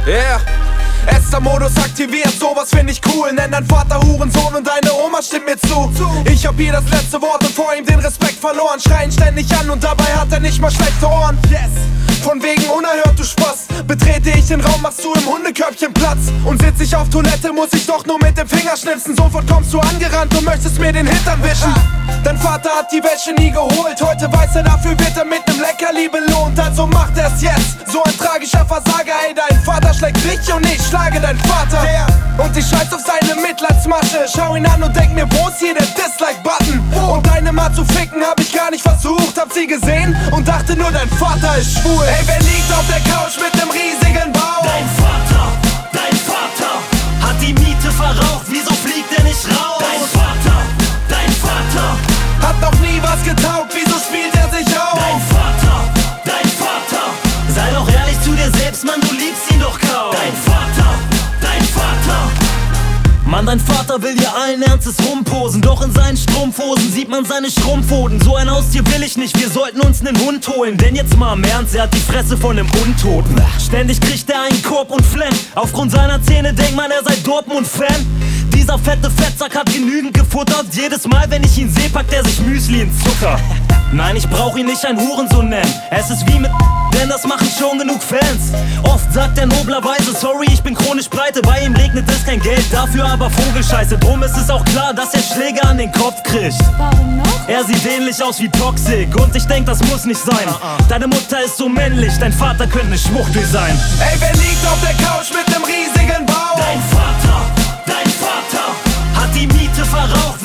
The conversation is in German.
Yeah. Esther-Modus aktiviert, sowas find ich cool. Nenn dein Vater Hurensohn und deine Oma stimmt mir zu. Ich hab hier das letzte Wort und vor ihm den Respekt verloren. Schreien ständig an und dabei hat er nicht mal schlechte Ohren. Yes. Von wegen unerhört, du Spaß. Betrete ich den Raum, machst du im Hundekörbchen Platz. Und sitz ich auf Toilette, muss ich doch nur mit dem Finger schnipsen. Sofort kommst du angerannt und möchtest mir den Hintern wischen. Dein Vater hat die Wäsche nie geholt. Heute weiß er, dafür wird er mit nem Leckerli belohnt. Also macht er's jetzt, so ein tragischer Versager. Ey, dein Vater schlägt dich und ich schlage dein Vater. Und ich scheiß auf seine Mitleidsmasche. Schau ihn an und denk mir, wo ist hier der Dislike-Button? Und deine mal zu ficken hab ich gar nicht versucht. Hab sie gesehen und dachte nur, dein Vater ist schwul. Ey, wer liegt auf der Couch mit nem riesigen Bauch? Dein Vater hat die Miete verraucht, wieso fliegt er nicht raus? Dein Vater hat noch nie was getaugt, wieso spielt er sich auf? Dein Vater, sei doch ehrlich zu dir selbst, Mann, du liebst ihn doch kaum. Dein Vater Mann, dein Vater will dir allen Ernstes rumposen, doch in seinen Strumpfhosen sieht man seine Schrumpfhoden. So ein Haustier will ich nicht, wir sollten uns nen Hund holen. Denn jetzt mal im Ernst, er hat die Fresse von nem Untoten. Ständig kriegt er einen Korb und Flemm. Aufgrund seiner Zähne denkt man, er sei Dortmund-Fan. Dieser fette Fettsack hat genügend gefuttert. Jedes Mal, wenn ich ihn seh, packt er sich Müsli in Zucker. Nein, ich brauch ihn nicht ein Hurensohn nennen. Es ist wie mit denn das machen schon genug Fans. Oft sagt er noblerweise, sorry, ich bin chronisch pleite. Bei ihm regnet es kein Geld, dafür aber Vogelscheiße. Drum ist es auch klar, dass er Schläge an den Kopf kriegt. Warum noch? Er sieht ähnlich aus wie Toxic und ich denk, das muss nicht sein. Deine Mutter ist so männlich, dein Vater könnte ne Schwuchtel sein. Ey, wer liegt auf der Couch mit nem riesigen Bauch? Dein Vater hat die Miete verraucht,